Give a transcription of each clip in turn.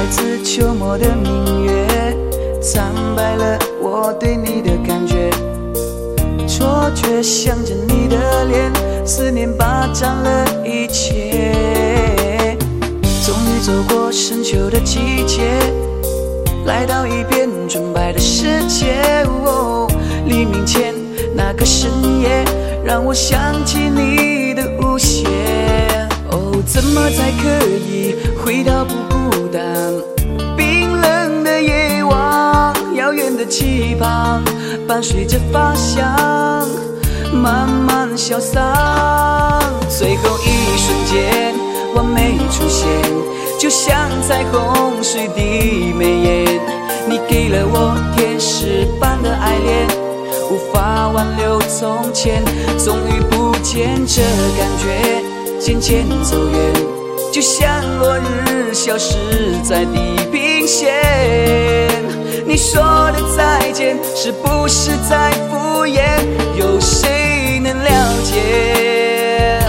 自秋末的明月，苍白了我对你的感觉。错觉想着你的脸，思念霸占了一切。终于走过深秋的季节，来到一片纯白的世界。黎明前那个深夜，让我想起你的无邪。怎么才可以回到不孤单？冰冷的夜晚，遥远的旗旁，伴随着花香，慢慢消散。最后一瞬间，完美出现，就像彩虹水滴眉眼。你给了我天使般的爱恋，无法挽留从前，终于不见这感觉。渐渐走远，就像落日消失在地平线。你说的再见，是不是在敷衍？有谁能了解？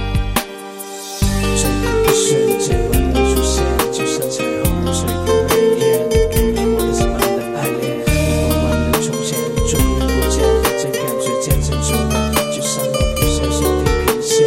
最后一瞬间，完美出现，就像彩虹水滴眉眼。给了我天使般的爱恋，无法挽留从前，终于不见这感觉，渐渐走远，就像落日消失地平线。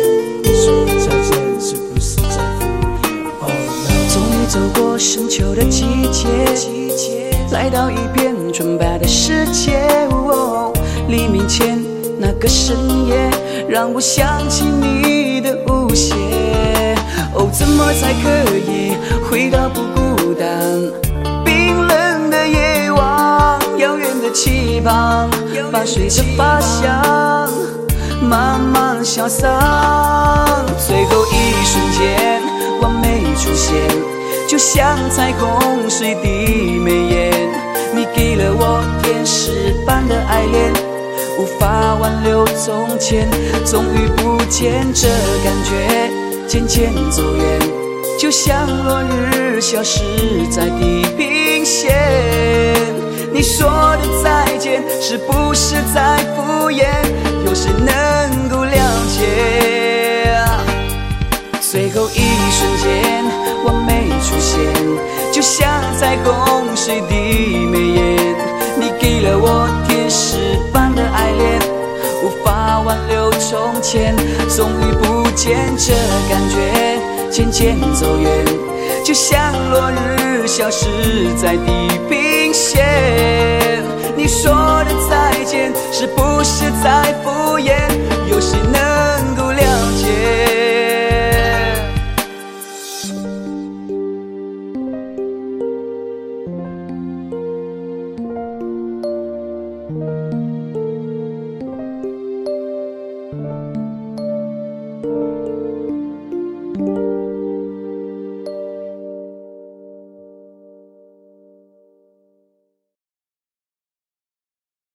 走过深秋的季节，来到一片纯白的世界。黎明前那个深夜，让我想起你的无邪。怎么才可以回到不孤单？冰冷的夜晚，遥远的旗旁，伴随着花香，慢慢消散。最后一瞬间，完美出现，就像彩虹水滴眉眼。你给了我天使般的爱恋，无法挽留从前，终于不见这感觉。渐渐走远，就像落日消失在地平线。你说的再见，是不是在敷衍？有谁能够了解？最后一瞬间，完美出现，就像彩虹水滴眉眼。你给了我天使般的爱恋，无法挽留从前，终于不见这感觉。渐渐走远，就像落日消失在地平线。你说的再见，是不是在敷衍？